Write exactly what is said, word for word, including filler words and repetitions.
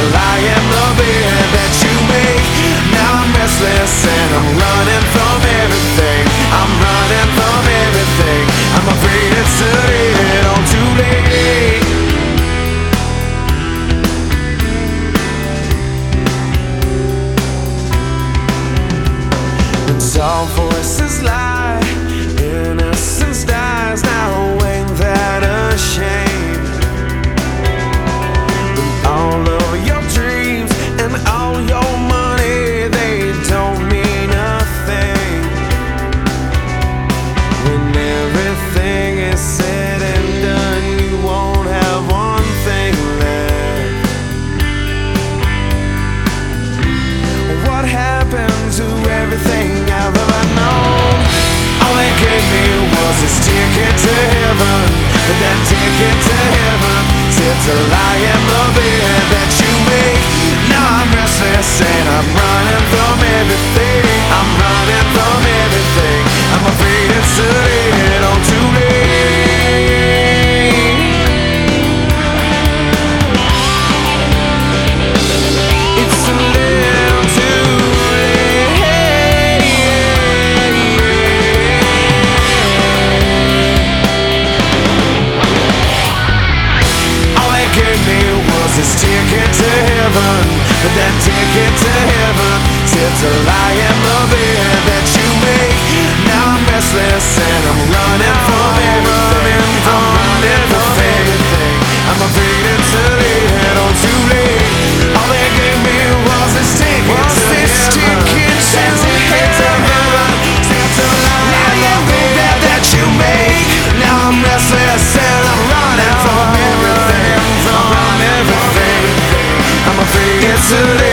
lie in the bed that you make. Now I'm restless and I'm running from everything. I'm running from everything. I'm afraid it's too little too late. All voices lie, innocence dies. Now ain't that a shame? And all of your dreams and all your money, they don't mean a thing when everything is said and done. You won't have one thing left. What happened to everything I've ever known? All they gave me was this ticket to heaven, but that ticket to heaven said to lie in the bed that you make. Now I'm restless and I'm running from everything. I'm running from everything. I'm afraid it's too little too late. It's too little too this ticket to heaven, but that ticket to heaven said to lie in the bed that you make. Now I'm restless and I'm running from everything. I'm running from everything. I'm afraid it's too little too late. All they gave me was this ticket to heaven. That ticket to heaven said to lie in the bed that you make. Now I'm restless and I'm running from everything. I'm running from everything. I'm afraid it's too late.